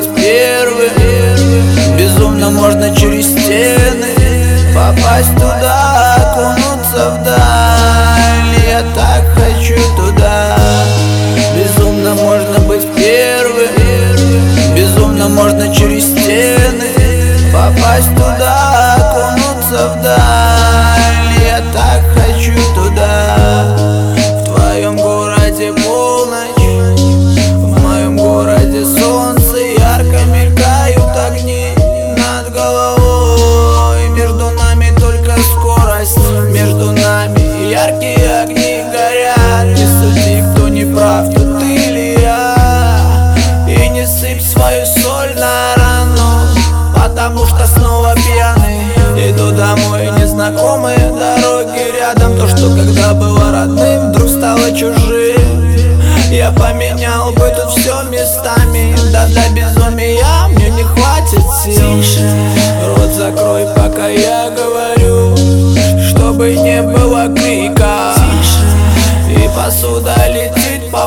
быть первым. Безумно можно через стены попасть туда, окунуться вдаль. Я так хочу туда. Безумно можно быть первым. Безумно можно через стены попасть туда, окунуться вдаль. Я так хочу туда. В твоем городе полночь, в моем городе солнце, ярко мелькают огни над головой. Между нами только скорость, между нами яркие огни горят. Не суди, кто не прав, то ты или я. И не сыпь свою соль на рану, потому что снова пьяный иду домой. Незнакомые дороги рядом, то, что когда было родным, вдруг стало чужим. Я поменял бы тут все местами, да для безумия мне не хватит сил. Рот закрой, пока я говорю, чтобы не было крика. И посуда летит по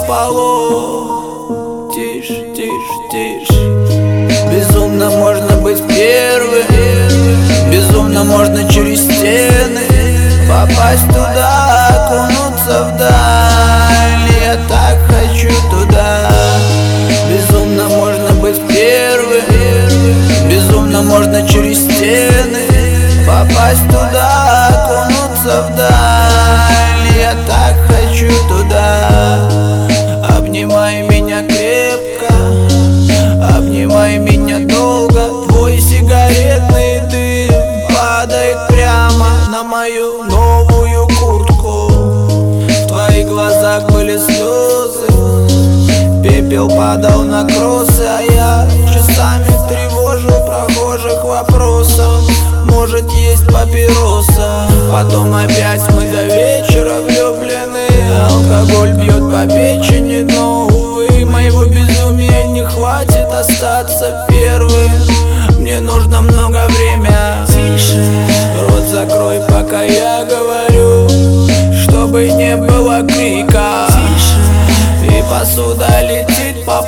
полу. Тише, тише, тише. Безумно можно быть первым. Безумно можно через стены попасть туда, окунуться вдаль. Я так хочу туда. Безумно можно быть первым. Безумно можно через стены попасть туда, окунуться вдаль. Я так хочу туда. Обнимай меня крепко, обнимай меня долго. Твой сигаретный дым падает прямо на мою новую куртку. В твоих глазах были слезы, пепел падал на кроссы. А я часами тревожил прохожих вопросом: может, есть папироса? Потом опять мы до вечера влюблены. Алкоголь бьет по печени, но, увы, моего безумия не хватит остаться первым. Мне нужно много времени. Рот закрой, пока я говорю, чтобы не было крика. И посуда летит по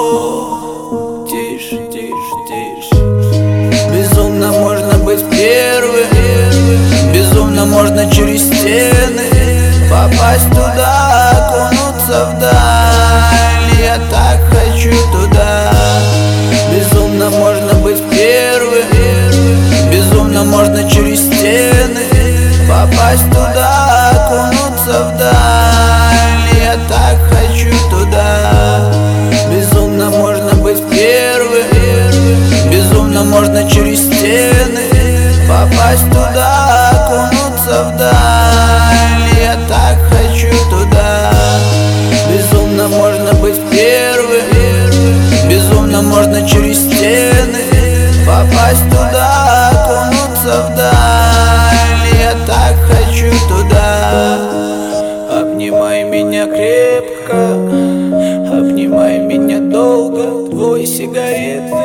полу. Тише, тише, тише. Безумно можно быть первым. Безумно можно через стены попасть туда, окунуться вдаль. Я так хочу туда. Безумно можно быть первым. Безумно можно через стены попасть туда, окунуться вдаль. Я так хочу туда. Безумно можно быть первым. Безумно можно через стены попасть туда, окунуться вдаль. Я так хочу туда. Безумно можно быть первым. Безумно можно через стены попасть туда, окунуться вдаль. Я так хочу туда. Обнимай меня крепко, обнимай меня долго. Твой сигаретный